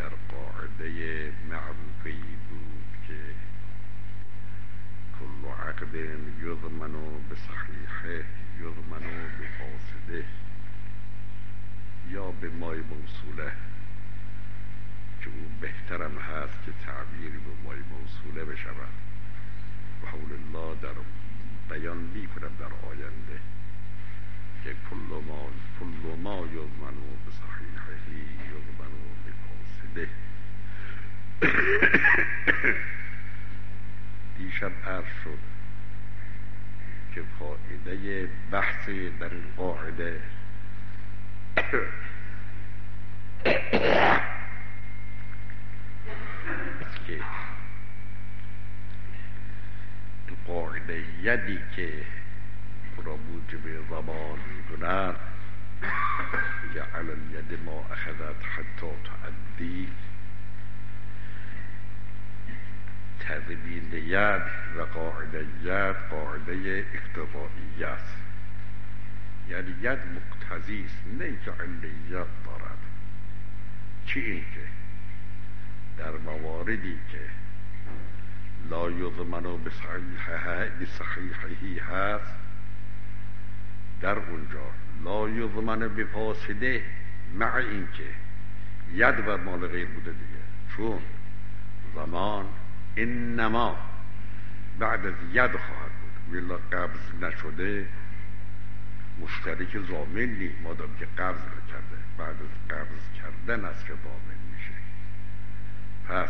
در قاعده معروفی بود که کل عقد یضمن بصحیحه یضمن بفاسده، یا به مای موصوله که او بهترم هست که تعبیری به مای موصوله بشود و حول الله در بیان میکنم در آینده که کل ما یضمن بصحیحه یضمن بفاسده. دیشب عرض شد که فایده بحث در این قاعده که تو قاعده یدی که را موجب ضمان میدونن جعل الید ما اخذت حتی تعدی، تضمین ید و قاعده ید قاعده اقتضایی است، یعنی ید مقتضی است، نه که علیت دارد. چی این که در مواردی که لا یضمن بصحیحه هست، در اونجا لا یضمن بفاسده، مع این که ید بر مال غیر بوده دیگه، چون زمان انما بعد از ید خواهد بود، ولی قبض نشده مشترک ضامن نیست، مادام که قبض نکرده، بعد از قبض کردن است که ضامن میشه. پس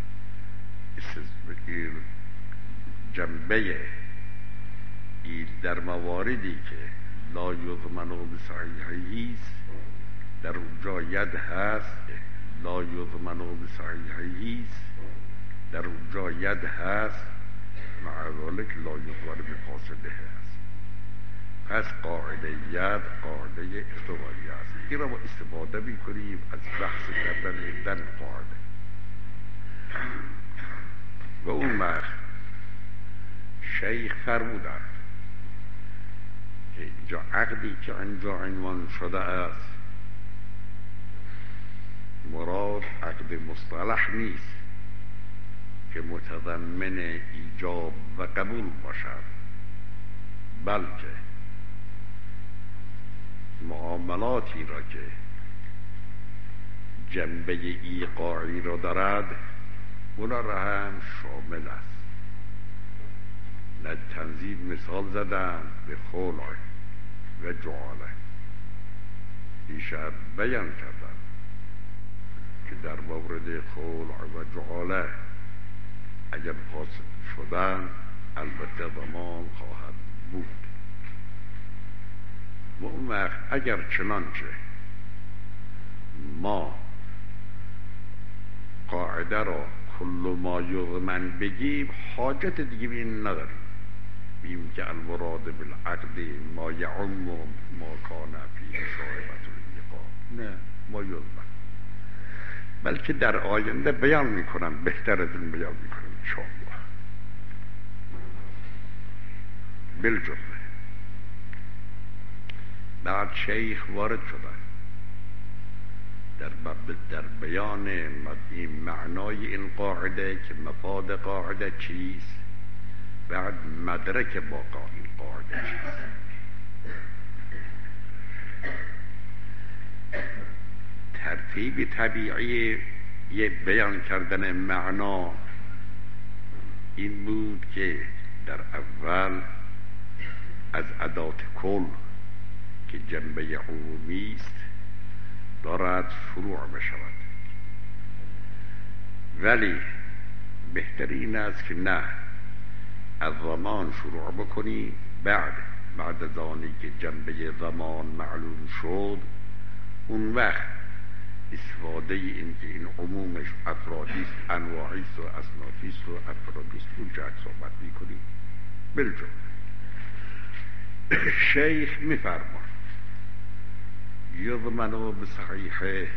جنبه این در مواردی که لا یضمن بصحیحه است، در اونجا ید هست، لا یضمن بصحیحه است، در اونجا ید هست، مع ذلک لا یضمن بفاسده هست. پس قاعده ید قاعده اقتضایی است. این را ما استفاده میکنیم از بحث کردن در قاعده. و اون وقت شیخ فرمودند که اینجا عقدی که اینجا عنوان شده است مراد عقد مصطلح نیست که متضمن ایجاب و قبول باشد، بلکه معاملاتی را که جنبه ایقاعی را دارد اونا را هم شامل است. تنظیم مثال زدن به خلع و جعاله، دیشب بیان کردن که در مورد خلع و جعاله اگر فاسد شدن البته ضمان خواهد بود. و اون وقت اگر چنانچه ما قاعده را کل ما یضمن بگیم، حاجت دیگه به این نداریم، بیم که المراد بالعقد ما یعم ما کان فیه شائبة الایقاع، نه ما یضمن، بلکه در آینده بیان میکنم، بهتر از این بیان میکنم انشاءالله. بالجمله بعد شیخ وارد شدن در بیان این معنای این قاعده که مفاد قاعده چیست، بعد مدرک با این قاعده چیست. ترتیب طبیعی یه بیان کردن معنا این بود که در اول از ادات کل که جنبه عمومی است دارد فروع بشود، ولی بهترین است که نه از زمان شروع بکنی، بعد از آنی که جنبه زمان معلوم شد اون وقت استفاده این که این عمومش افرادیست، انواعیست و اصنافیست و افرادیست اونجا صحبت میکنی. بالجمله شیخ میفرماد یضمن بصحیحه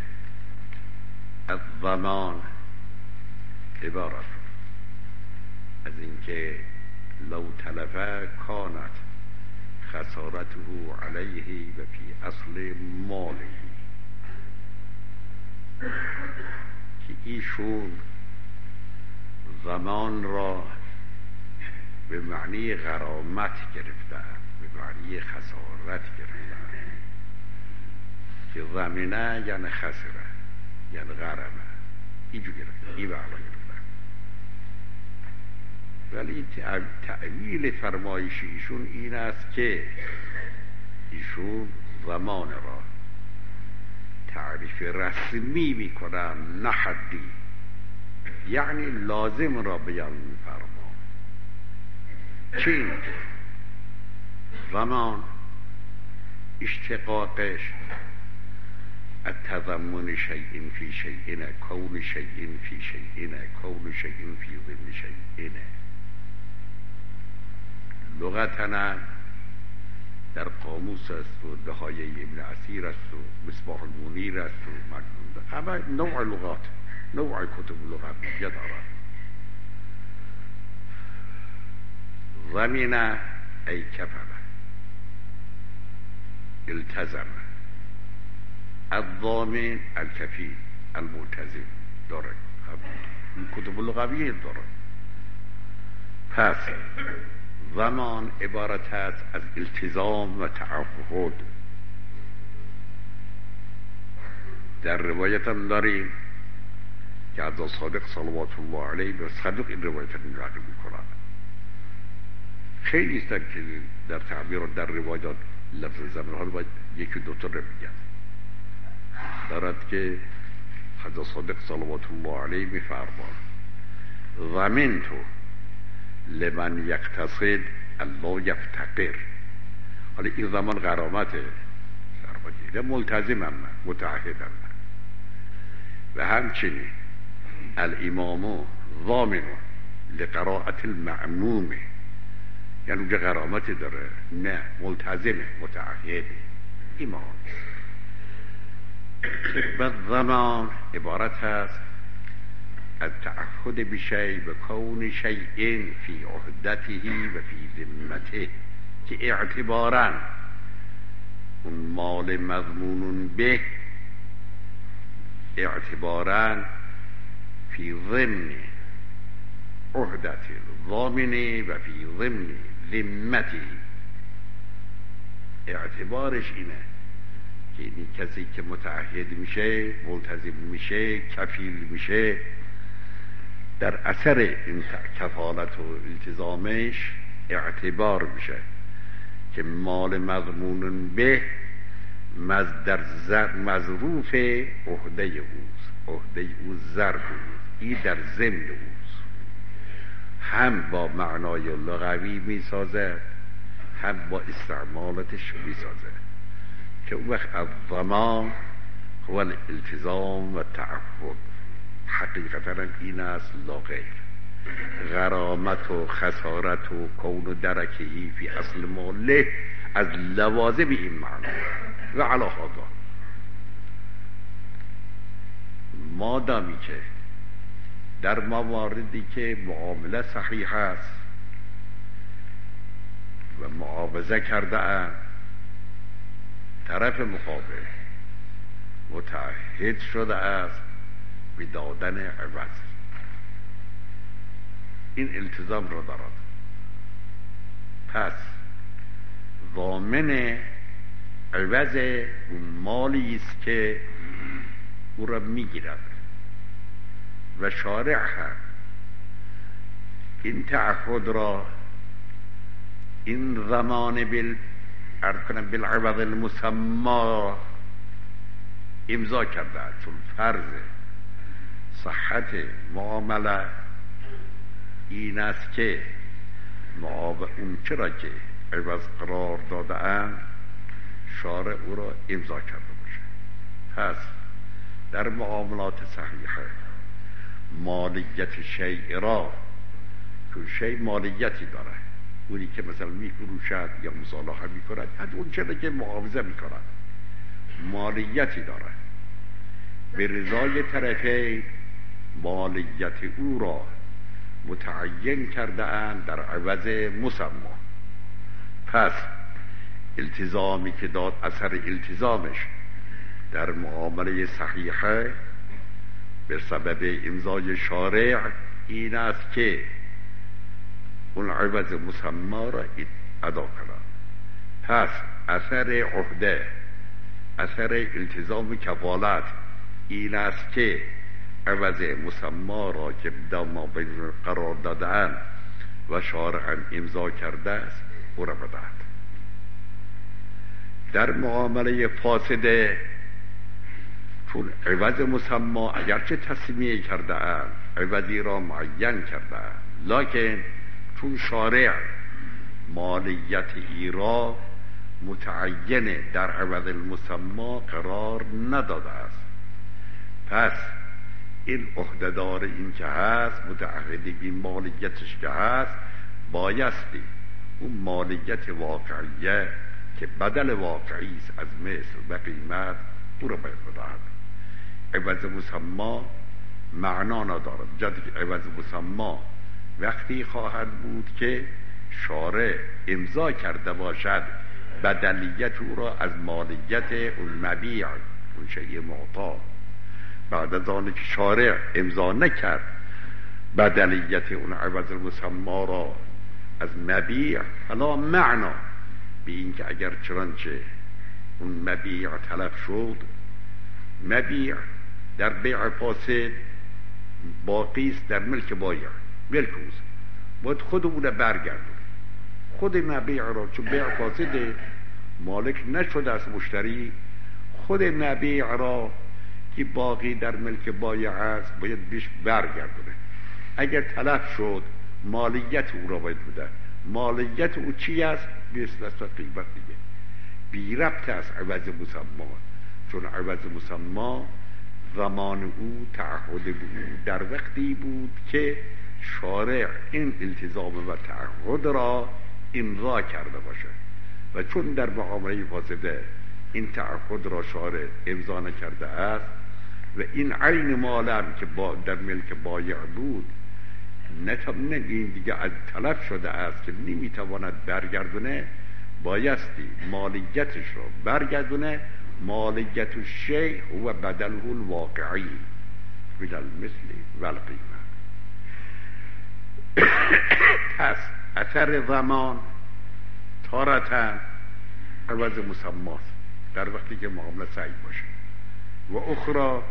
الضمان عبارت از اینکه لو تلفه کانت خسارته علیه و فی اصل ماله، ایشون زمان را به معنی غرامت گرفتن، به معنی خسارت گرفتن که ضمنه یعنی خسره یعنی غرمه، اینجور گرفتن، این معنا گرفتن. ولی تعویل فرمایش ایشون این است که ایشون زمان را تعریف رسمی میکنن، نه حدی، یعنی لازم را بیان میفرما. چین زمان اشتقاقش التضمن شیء فی شیء، کون شیء فی شیء، کون شیء فی ضمن شیء. لغتنا در قاموس است و دهایه ابن عسیر است و مصباح المنیر است و مجنون، همه نوع لغات، نوع کتب لغویه دارد. ضمن ای کفل، التزم، الضامن الکفیل، الملتزم داره، این کتب لغویه داره. پس زمان عبارت است از التزام و تعهد. در روایت هم داریم که از صادق صلوات الله علیه و صدق این روایت هم نقل میکنند. خیلی استن که در تعبیر و در روایات لفظ زمان ها رو باید یکی دوتا رو میگن. دارد که حضرت صادق صلوات الله علیه میفرمان ضمن تو لمن یقتصد الله یفتقر. حالا این زمان غرامته، ملتزمم، متعهدم. و همچنین الامام ضامن لقراءة المعموم، یعنی اونجا غرامتی داره، نه ملتزمه، متعهده. امام بعد زمان عبارت هست از تعهد بشیء و کون شیء فی عهدته و فی ذمته، که اعتباراً اون مال مضمون به اعتباراً فی ضمن عهدت ضامنه و فی ضمن ذمته، اعتبارش اینه که این کسی که متعهد میشه، ملتزم میشه، کفیل میشه، در اثر این کفالت و التزامش اعتبار میشه که مال مضمون به در مظروف عهده اوست، عهده او ضرب اوست، این در ضمن اوست، هم با معنای لغوی میسازه هم با استعمالاتش میسازه، که اون وقت الضمان هو الالتزام و تعهد. حقیقتا این است لا غیر. غرامت و خسارت و کون و درکهی فی اصل ماله از لوازم این معنا. و علی هذا مادامی که در مواردی که معامله صحیح است و معاوضه کرده اند، طرف مقابل متعهد شده است به دادن عوض، این التزام را دارد. پس ضامن عوض اون مالی است که او را میگیرد و شارع هم این تعهد را، این ضمان بالعوض المسمى امضا کرده، چون فرض صحت معامله این است که اون چرا که عوض قرار داده اند شارع او را امضا کرده باشه. پس در معاملات صحیحه مالیت شیء را، که شیء مالیتی داره، اونی که مثلا میفروشد یا مصالحه میکند، حتی اون چرا که معاوضه میکند مالیتی داره، به رضای طرفین مالیت او را متعین کرده اند در عوض مسمى. پس التزامی که داد اثر التزامش در معامله صحیحه به سبب امضای شارع این است که اون عوض مسما را ادا کنند. پس اثر عهده، اثر التزام کفالت این است که عوض مسما را که در مابین قرار دادن و شارعا امضا کرده است او را بدهد. در معامله فاسده چون عوض مسما اگرچه تسمیه کرده اند، عوضی را معین کرده اند، لکن چون شارع مالیت ای را متعین در عوض المسما قرار نداده است، پس این عهدهدار این که هست، متعهد این مالیتش که هست، بایستی اون مالیت واقعیه که بدل واقعی است از مثل و قیمت او را باید بدهد. عوض مسما معنا ندارد، جدی که عوض مسما وقتی خواهد بود که شارع امضا کرده باشد بدلیت او را از مالیت اون مبیع، اون شیء معطا. بعد از آنه که شارع امضا نکرد بدلیت اون عوض مسما را از مبیع، فلا معنا به این که اگر چنانچه اون مبیع تلف شد، مبیع در بیع فاسد باقی است در ملک بایع، ملک اوست، باید خود اون برگردون. خود مبیع را چون بیع فاسد مالک نشده از مشتری، خود مبیع را که باقی در ملک بایع است باید بیش برگردونه. اگر تلف شد مالیت او را باید بده. مالیت او چی است؟ مثل است قیمت دیگه، بی ربط است عوض مسما، چون عوض مسما زمان او تعهد بود در وقتی بود که شارع این التزام و تعهد را امضا کرده باشد، و چون در معامله فاسده این تعهد را شارع امضا نکرده است و این عین مالم که در ملک بایع بود این دیگه از تلف شده است که نمیتواند برگردونه، بایستی مالیتش را برگردونه. مالیت الشیء هو بدله الواقعی من المثل و القیمه. پس اثر زمان تارتا عوض مسماست در وقتی که معامله سعی باشه، و اخرى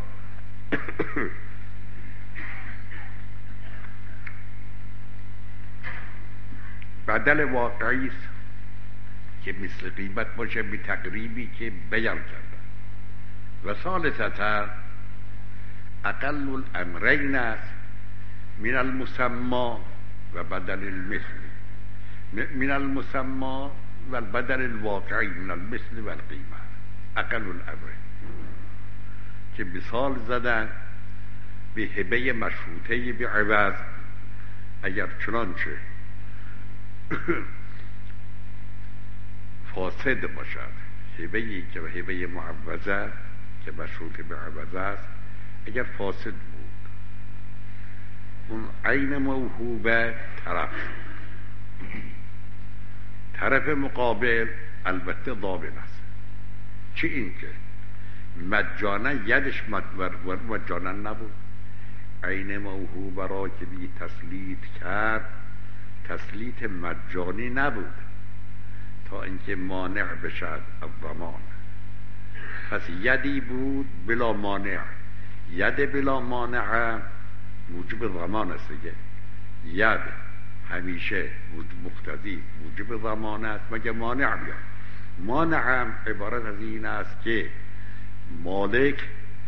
بدل واقعی است که مثل قیمت باشه به تقریبی که بیان کرده. و ثالثتا اقل الامرین است من المسما و بدل المثل، من المسما و البدل الواقعی من المثل و القیمه. اقل الامرین که مثال زدن به هبه مشروطه به عوض، اگر چنانچه فاسد باشد، هبه‌ای که هبه معوضه که مشروط به عوضه است، اگر فاسد بود اون عین موهوبه طرف طرف مقابل البته ضامن است. چه این که مجانا یدش مجانا نبود، عین موهوبه را که بی تسلیط کرد تسلیط مجانی نبود تا اینکه مانع بشد الضمان. پس یدی بود بلا مانع، ید بلا مانع موجب ضمان است دیگه. ید همیشه مقتضی موجب ضمان است مگه مانع بیاد. مانع هم عبارت از این است که مالک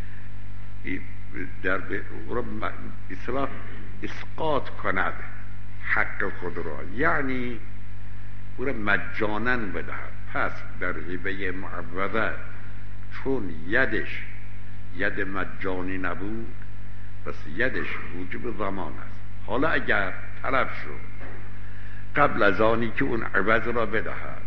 در اصلاح اسقاط کند حق خود را، یعنی او را مجانا بدهد. پس در هبه معوضه چون یدش ید مجانی نبود، پس یدش موجب ضمان است. حالا اگر طلب شد قبل از آنی که اون عوض را بدهد،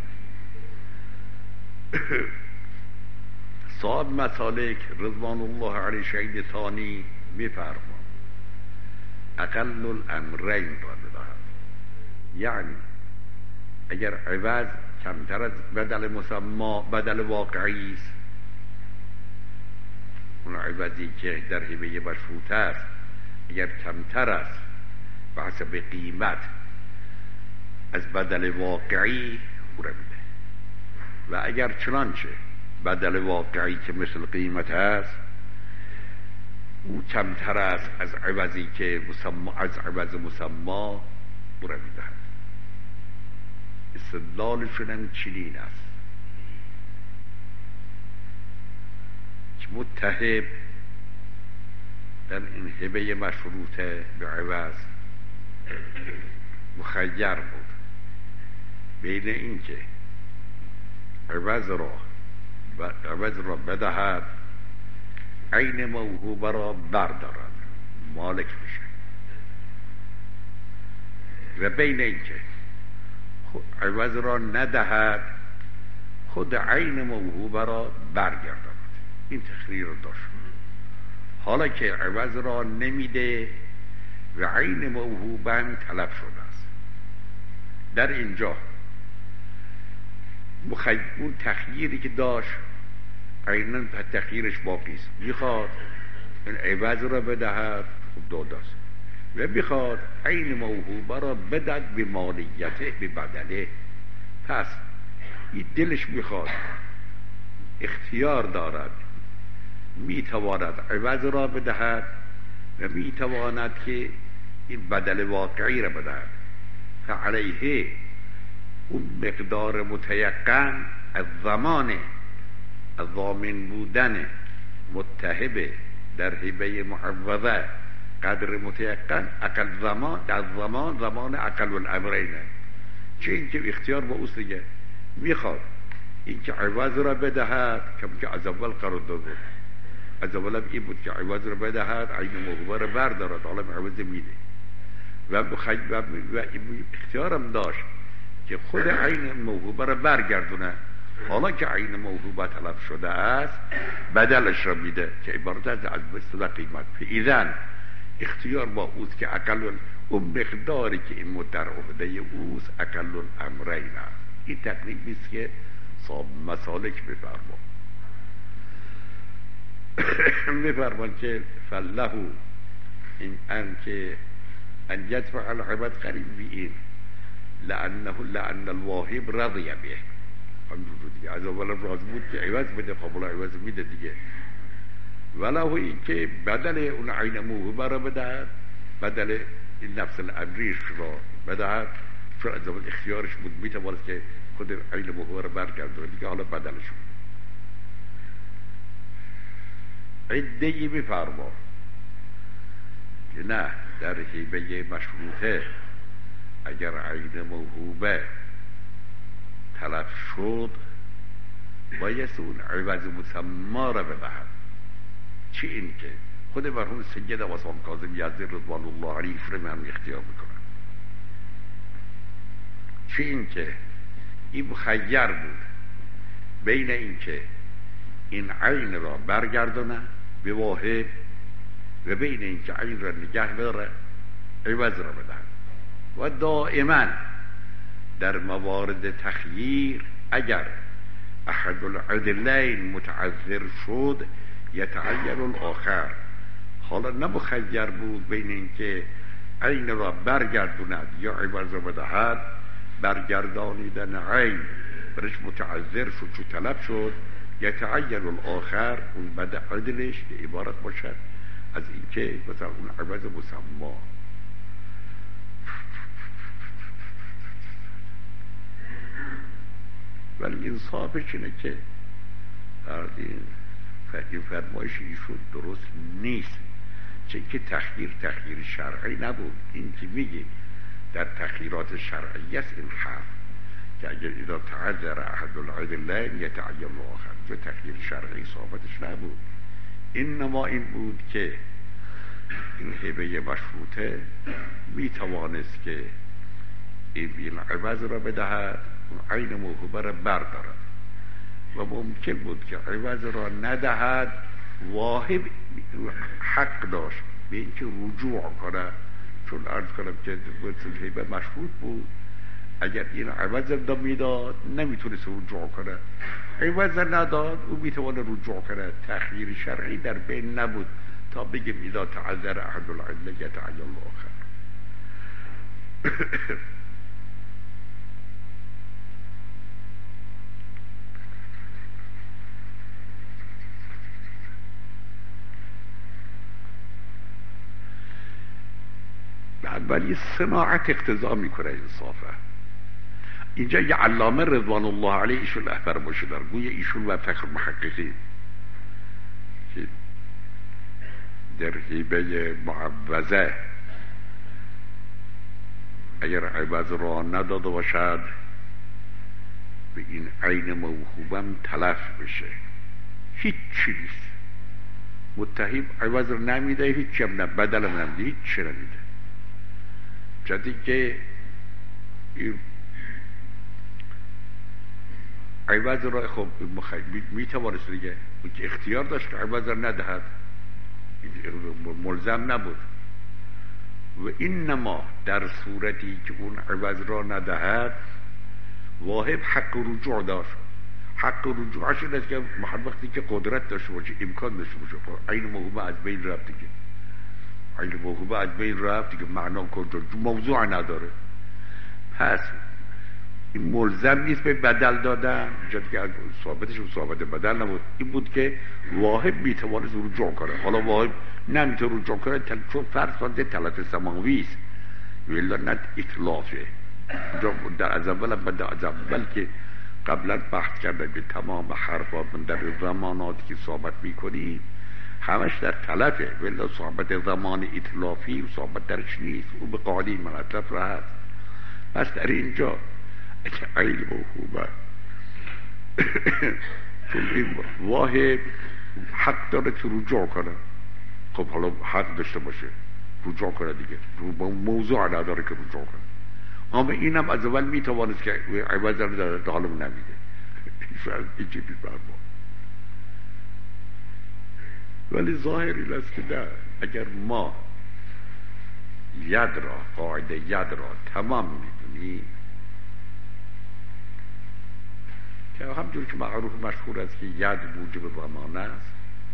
صاحب مسالک رضوان الله علیه شهید ثانی میفرمان اقل الامرین را بدهد، یعنی اگر عوض کمتر از بدل مسما بدل واقعی است اون عوضی که در هبه مشروطه است اگر کمتر است به حسب قیمت از بدل واقعی او را میده و اگر چنانچه بدل واقعی که مثل قیمت است او کمتر است از عوضی که از عوض مسما او را میدهد. استدلالشون هم چنین است که متهب در این هبه مشروطه به عوض مخیر بود بین این که عوض را بدهد عین موهوبه را بردارد مالک میشه و بین این که عوض را ندهد خود عین موهوبه را برگرداند. این تخریر رو داشت. حالا که عوض را نمیده و عین موهوبه هم طلب شده است، در اینجا اون تخییری که داشت عینا تخییرش باقی است. میخواد این عوض را بدهد خب داده است و میخواد عین موهوبه را بدهد به مالیته به بدله. پس این دلش میخواد اختیار دارد، میتواند عوض را بدهد و میتواند که این بدل واقعی را بدهد. فعلیه اون مقدار متیقن از ضامن بودن متهبه در هبه معوضه قدر متیقن اقل زمان اقل الامرینه. چه اینکه اختیار با اوست دیگه، میخواد اینکه عوض را بدهد که از اول قرار داده بود، از اول هم این بود که عوض را بدهد عین موهوبه را بردارد، حالا عوض میده و اختیارم داشت که خود عین موهوبه را برگردونه. حالا که عین موهوبه طلب شده است بدلش را میده که عبارت از بستر قیمت. ایذن اختیار با اوست که اقل اون مقداری که این در عهده اوست اقل الامرین است. این تقریبی است که صاحب مسالک بفرمان که فله این که ان یدفع العبد قریب بی این لأن الواهب رضی به. همجور دیگه از اول راضی بود که عوض بده، قبول عوض میده دیگه. ولو این که بدل اون عین موهوبه را بدهد، بدل این نفس الامریش را بدهد، چون از اول اختیارش بود میتوانست که خود عین موهوبه را برگردونه دیگه، حالا بدلش بود. عده‌ای بفرما که نه در هبه مشروطه اگر عین موهوبه طلب شد باید اون عوض مسما را بدهد. چه این که خود مرحوم سید عباسان کاظم یزدی رضوان الله علیه فرم هم اختیار میکنن. چه این که این مخیر بود بین این که این عین را برگردونه به واهب و بین این که عین را نگه داره عوض را بدهد. و دائما در موارد تخییر اگر احد العدلین متعذر شد یتعین الاخر. حالا نمخیر بود بین اینکه عین را برگردوند یا عوض را بدهد، برگردانیدن عین برش متعذر شد چو طلب شد یتعین الاخر. اون بد عدلش که عبارت باشد از اینکه مثلا اون عوض مسما. ولی انصافش اینه که این فرمایش ایشون درست نیست، چه که تخییر شرعی نبود. این که میگه در تخییرات شرعی است این حرف که اگر اذا تعذر احد العدلین یتعین الاخر، جو تخییر شرعی صحبتش نبود. انما این بود که این هبه مشروطه میتوانست که این عوض را بدهد، اون عین موهوبه را بردارد و ممکن بود که عوض را ندهد. واهب حق داشت به اینکه رجوع کنه، چون عرض کنم که هبه مشروط بود. اگر این عوض را میداد نمیتونست رجوع کنه، عوض نداد او میتونه رجوع کنه. تخییر شرعی در بین نبود تا بگیم اذا تعذر احد العله یتعین الاخر. ولی صناعت اقتضا میکنه انصافه. اینجا یه علامه رضوان الله علیه ایشون فرموده دار، گویا ایشون و فخر محققی که در هیبه معوضه اگر عوض را نداده باشد به این عین موهوبم تلف بشه، هیچ چی نیست. متهم عوض رو نمیده، هیچ هم نه، بدل هم نمیده، هیچ چی نمیده. جدی که این عوض را خب میتوانست دیگه که اختیار داشت که عوض را ندهد، ملزم نبود. و اینما در صورتی که اون عوض را ندهد واهب حق رجوع داشت. حق رجوعش این است که وقتی که قدرت داشته باشه، امکان داشته باشه، عین موهوبه از بین رفت دیگه، عین موهوبه از بین رفت دیگه، معنا کجا موضوع نداره. پس این ملزم نیست به بدل دادن، جد که ثابتش ثابت بدل نبود. این بود که واهب میتوانست رجوع کنه. حالا واهب نمیتونه رجوع کنه چون فرض کنده تلف سماوی است، ولی نه اطلافه. در از اول که قبلا بحث کرده به تمام حرفات در زماناتی که صحبت میکنی همش در تلفه، ولی صحبت زمان اطلافی و صحبت درش نیست، او به قاعده ملطف را هست. پس در اینجا عیل موهوبه چون این واهب حق داره که رجوع کنه، خب حالا حق داشته باشه رجوع کنه دیگه، موضوع نداره که رجوع کنه. اما اینم از اول میتوانست که عوض رو داره، حالا نمیده. اینجا بیبرما. ولی ظاهر این است که نه، اگر ما ید را، قاعده ید را تمام میدونیم که همجور که معروف مشهور است که ید موجب ضمان است،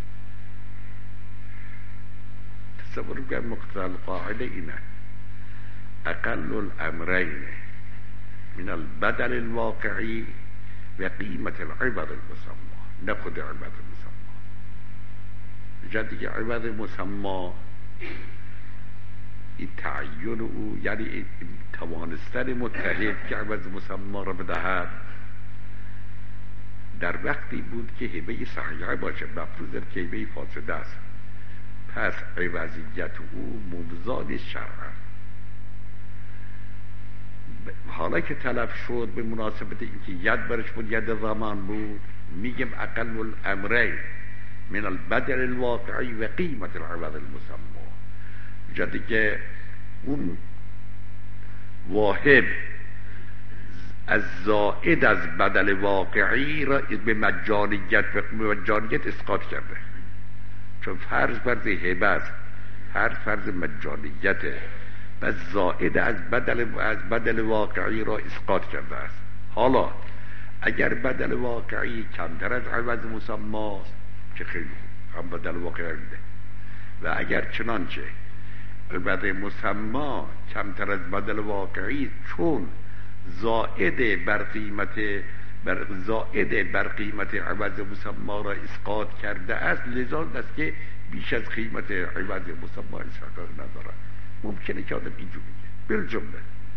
تصور کنید مقتضی القاعده اینه اقل الامرین من البدل الواقعی و قیمت العوض المسمى، نه خود عوض المسمى. جدی که عوض مسمى این تعیین او، یعنی توانستن متحد که عوض مسمى را بدهد در وقتی بود که هبه صحیحه باشه، مفروض که هبه فاسده است. پس عوضیت او ممزان شرعه. حالا که تلف شد به مناسبت اینکه ید برش بود، ید زمان بود، میگم اقل الامرین من البدل الواقعی و قیمت العوض المسمى. جدی که اون واهب از زائد از بدل واقعی را به مجانیت اسقاط کرده، چون فرض هبه است، فرض مجانیته، و زائد از بدل واقعی را اسقاط کرده است. حالا اگر بدل واقعی کمتر از عوض مسمى است که خیلی هم بدل واقعی میده، و اگر چنانچه عوض مسمى کمتر از بدل واقعی چون زائد بر قیمت عوض مسمى را اسقاط کرده است، لذا است که بیش از قیمت عوض مسمى اسقاط نداره. ممکنه که آدم اینجور میگه. بالجمله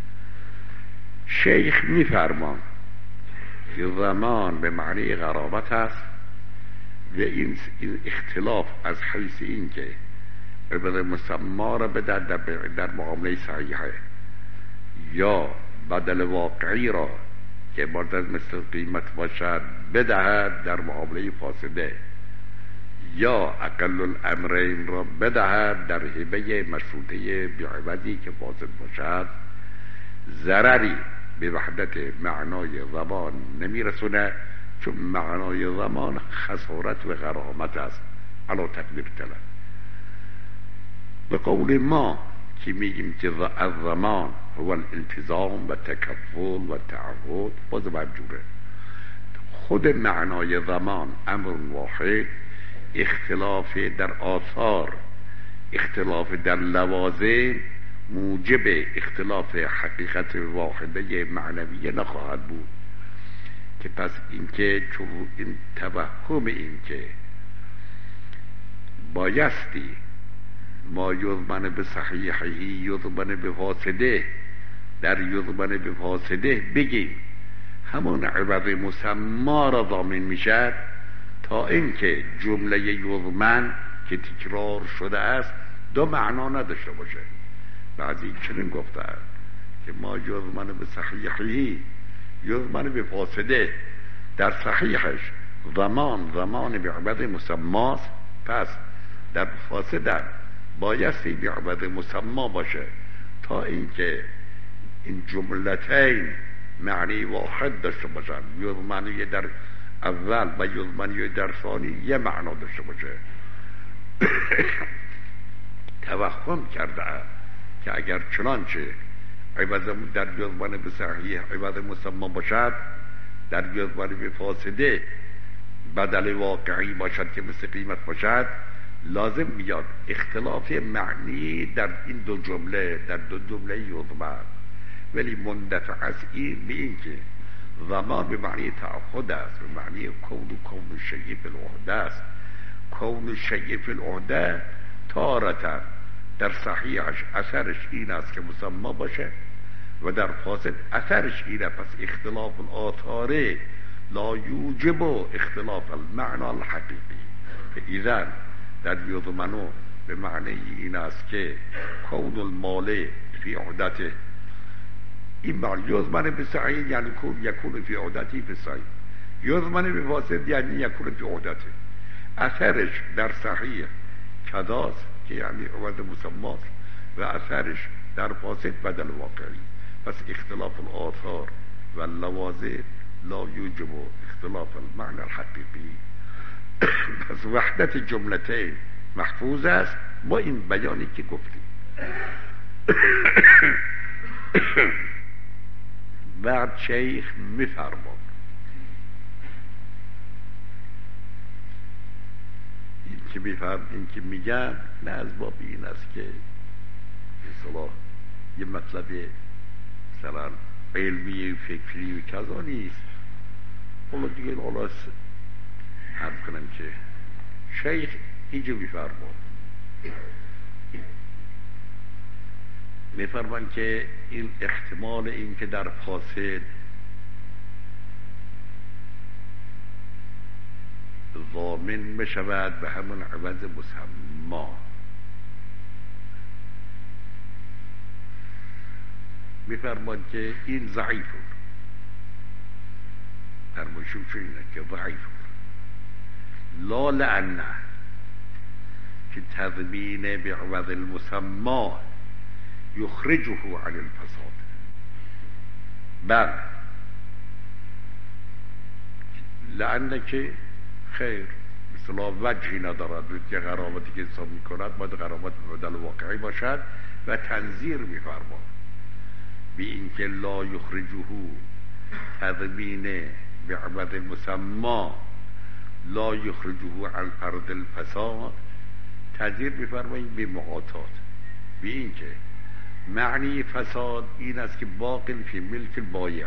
شیخ میفرمان که زمان به معنی غرابت است و این اختلاف از حیث این که عوض مسمى را بدهد در معامله صحیحه یا بدل واقعی را که مورد مثل قیمت باشد بدهد در معامله فاسده، یا اقل الامرین را بدهد در هبه مشروطه بعوضی که فاسد باشد، ضرری به وحدت معنای زمان نمیرسونه، چون معنای زمان خسارت و غرامت است علا تقدیر طلب. به قول ما که میگیم که از زمان هو الالتزام و تکفل و تعهد. باز مجبوره. خود معنای زمان امر واحد، اختلاف در آثار، اختلاف در لوازم موجب اختلاف حقیقت واحده معنویه نخواهد بود. که پس اینکه چون این توهم این که بایستی ما یضمن به صحیحی یضمن به فاسده، در یضمن به فاسده بگیم همون عوض مسما را ضامن میشد، تا اینکه جمله یضمن که تکرار شده است دو معنا نداشته باشه. بعضی چنین گفتند که ما یضمن به صحیحی یضمن به فاسده، در صحیحش زمان به عوض مسماست، پس در فاسده بایستی به عوض مسما باشه، تا اینکه این جملتین معنی واحد داشته باشن، یضمنی در اول و یضمنی در ثانی یه معنا داشته باشه. توهم کرده که اگر چنانچه عوض در یضمن به صحیح عوض مسما باشد، در یضمن به فاسده بدل واقعی باشد که مثل قیمت باشد، لازم میاد اختلاف معنی در این دو جمله، در دو جمله یضمن. ولی مندفع از این به این که زمان به معنی تعهد است، به معنی کون شیء فی العهده است. کون شیء فی العهده تارة در صحیحش اثرش این است که مسما باشه و در فاسد اثرش اینه. پس اختلاف الآثار لا یوجب اختلاف المعنى الحقیقی. اذن در یضمنو به معنی این است که کون المال فی عهدته، این معنی یضمن به صحیح یعنی یکون فی عهدتی فی صحیح، یضمن به فاسد یعنی یکون فی عهدته. اثرش در صحیح کداست که یعنی عوض مسماست و اثرش در فاسد بدل واقعی. پس اختلاف الآثار و اللوازم لا یوجب اختلاف المعنى الحقیقی. پس وحدت جملتین محفوظ است با این بیانی که گفتیم. بعد شیخ میفرماد این که میگم نه از باب این است که اصلا یه مطلب مثلا علمی فکری و کذا نیست. حالا دیگه حالا حرف کنم که شیخ اینجا میفرمان که این احتمال این که در فاسد ضامن میشود به همون عوض مسما، میفرمان که این ضعیف فرمایشون اینه که ضعیف لا لعنه که تضمین به عوض المسما یخرجه عن الفساد. بله لعنه که خیر مثلا وجهی ندارد که غرامتی که حساب میکند باید غرامت بدل واقعی باشد و تنظیر میفرماد بی اینکه لا یخرجه تضمین به عوض مسما لا یخرجه عن ارض الفساد، تنظیر میفرمایید به معاطات بی اینکه معنی فساد این است که باقی فی ملک البایع.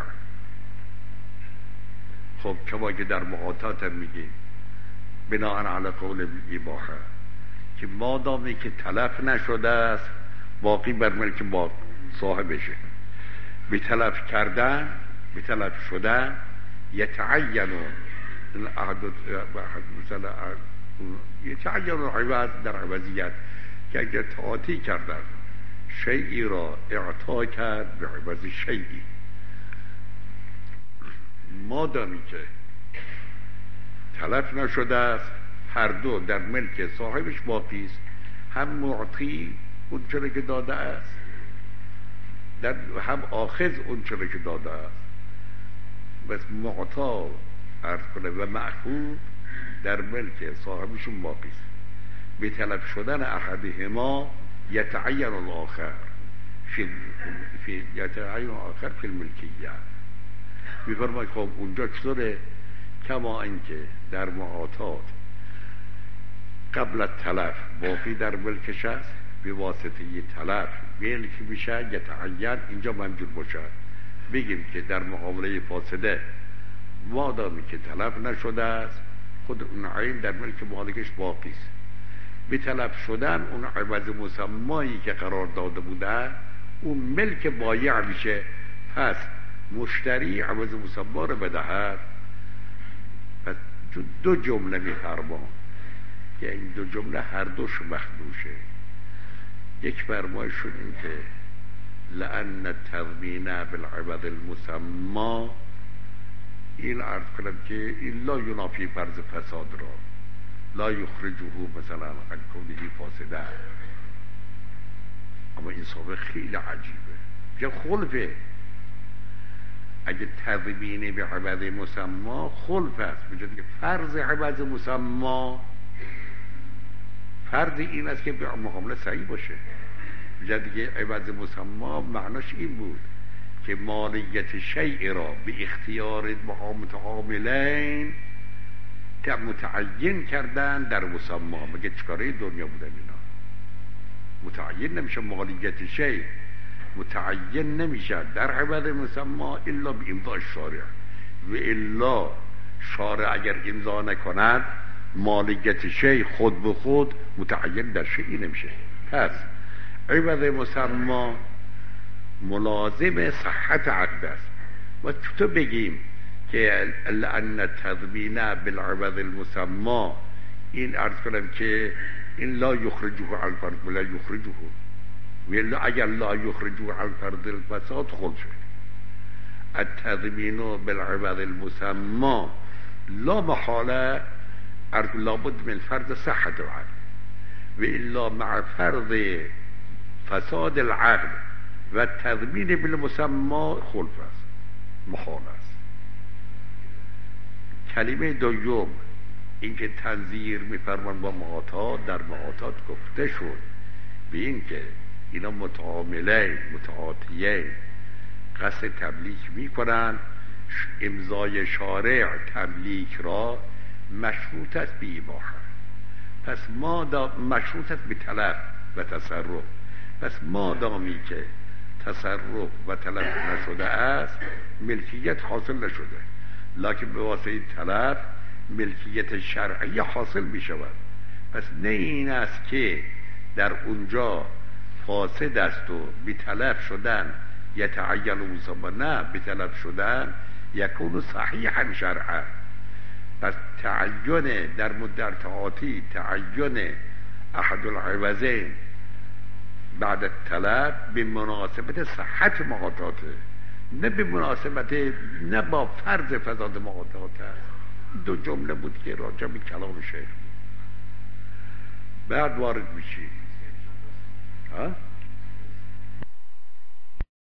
خب کما که در معاطات هم میگیم بناء علی قول اباحه که مادامی که تلف نشده است باقی بر ملک صاحبشه. به تلف کردن به تلف شدن یتعین مثلا یتعین العوض در عوضیت که اگر تعاطی کردن شیئی را اعطا کرد به عوض شیئی، مادامی که تلف نشده است هر دو در ملک صاحبش باقی است. هم معطی اون چرا که داده است هم آخذ اون چرا که داده است. بس معطا عرض کنه و مأخوذ در ملک صاحبشون باقی است. به تلف شدن احدهما یتعین الاخر، فی یتعین آخر فی الملکیه. میفرماید خب اونجا چطوره؟ کما اینکه در معاطات قبل تلف باقی در ملکش است، به واسطه تلف ملک میشه یتعین، اینجا منجور باشه. بگیم که در معامله فاسده مادامی که تلف نشده است خود اون عین در ملک مالکش باقی است. به تلف شدن اون عوض مسمایی که قرار داده بوده اون ملک بایع میشه. پس مشتری عوض مسما رو بدهد. پس دو جمله میفرما که این دو جمله هر دوش مخدوشه. یک فرمایش شد این که لأن التضمین بالعوض المسما، این عرض کنم که این لا ینافی فرض فساد را، لا یخرجه مثلا عن کونه فاسده. اما این صحبه خیلی عجیبه، چه خلفه. اگه تضمین به عوض مسما خلف است، بجد که فرض عوض مسما، فرض این است که به معامله صحیح باشه. بجد که عوض مسما معناش این بود که مالیت شیء را به اختیار متعاملین متعین کردن در مسما. مگه چکاره دنیا بودن اینا؟ متعین نمیشه مالیت شیء، متعین نمیشه در عوض مسما الا به امضای شارع. و الا شارع اگر امضا نکند مالیت شیء خود به خود متعین در شیء نمیشه. پس عوض مسما ملازم صحت عقد است. و تو بگیم که لأن تضمین بالعوض المسما، این عرض کنم که این لا یخرجه عن فرض ولا یخرجه، ولی اگر لا یخرجه عن فرض الفساد خلفه. التضمین بالعوض المسما لا محاله لابد من فرض صحت العقد، و الا مع فرض فساد العقد و تضمین بالمسما خلف است، محال است. کلمه دوم اینکه تنظیر میفرمان با معاطات، در معاطات گفته شد به این که اینا متعاملین متعاطیین قصد تملیک میکنن. امضای شارع تملیک را مشروط است به اباحه. پس ما مشروط است به تلف و تصرف. پس ما دامی که تصرف و تلف نشده است ملکیت حاصل نشده، لکن به واسطه تلف ملکیت شرعی حاصل می شود. پس نه این است که در اونجا فاسد است و بی تلف شدن یتعین مسما، نه، بی تلف شدن یکون صحیحا شرعا. پس تعین در مدت تعاطی تعین احد العوضین بعد التلف به مناسبت صحت معاطاته، نه به مناسبت، نه با فرض فساد معاطات است. دو جمله بود که راجع به کلام شیخ. بعد وارد میشی ها